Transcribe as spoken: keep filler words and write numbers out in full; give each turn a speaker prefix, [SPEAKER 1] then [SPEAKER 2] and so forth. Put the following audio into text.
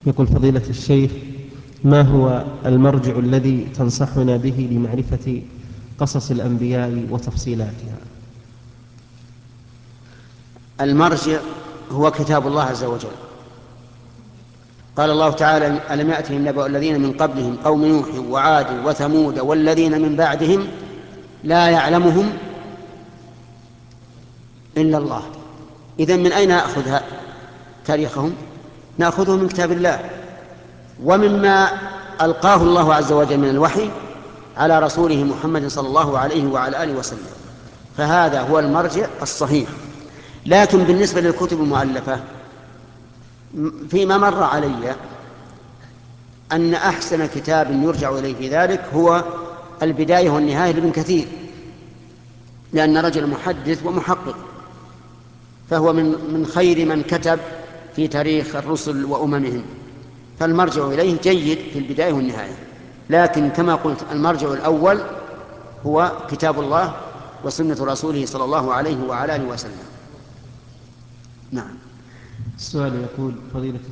[SPEAKER 1] يقول فضيلة الشيخ: ما هو المرجع الذي تنصحنا به لمعرفة قصص الأنبياء وتفصيلاتها؟
[SPEAKER 2] المرجع هو كتاب الله عز وجل. قال الله تعالى: ألم يأتهم نبأ الذين من قبلهم قوم نوح وعاد وثمود والذين من بعدهم لا يعلمهم إلا الله. إذن من أين نأخذ تاريخهم؟ نأخذه من كتاب الله ومما ألقاه الله عز وجل من الوحي على رسوله محمد صلى الله عليه وعلى آله وسلم، فهذا هو المرجع الصحيح. لكن بالنسبة للكتب المؤلفة، فيما مر علي أن أحسن كتاب يرجع إليه في ذلك هو البداية والنهاية لابن كثير، لأن رجل محدث ومحقق، فهو من من خير من كتب في تاريخ الرسل وأممهم، فالمرجع إليه جيد في البداية والنهاية. لكن كما قلت، المرجع الأول هو كتاب الله وسنة رسوله صلى الله عليه وعلى آله وسلم. نعم.
[SPEAKER 1] السؤال يقول: فضيلة